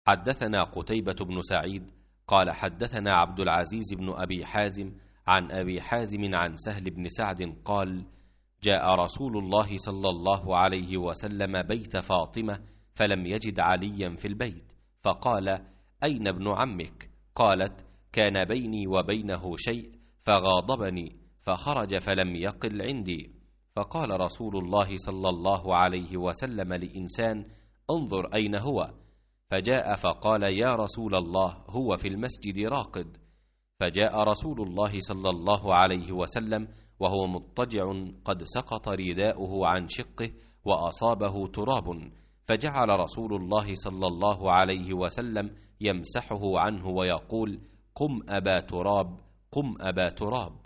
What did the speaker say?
حدثنا قتيبة بن سعيد قال حدثنا عبد العزيز بن أبي حازم عن أبي حازم عن سهل بن سعد قال جاء رسول الله صلى الله عليه وسلم بيت فاطمة فلم يجد عليا في البيت، فقال أين ابن عمك؟ قالت كان بيني وبينه شيء فغاضبني فخرج فلم يقل عندي. فقال رسول الله صلى الله عليه وسلم لإنسان انظر أين هو؟ فجاء فقال يا رسول الله هو في المسجد راقد. فجاء رسول الله صلى الله عليه وسلم وهو مضطجع قد سقط رداؤه عن شقه وأصابه تراب، فجعل رسول الله صلى الله عليه وسلم يمسحه عنه ويقول قم أبا تراب، قم أبا تراب.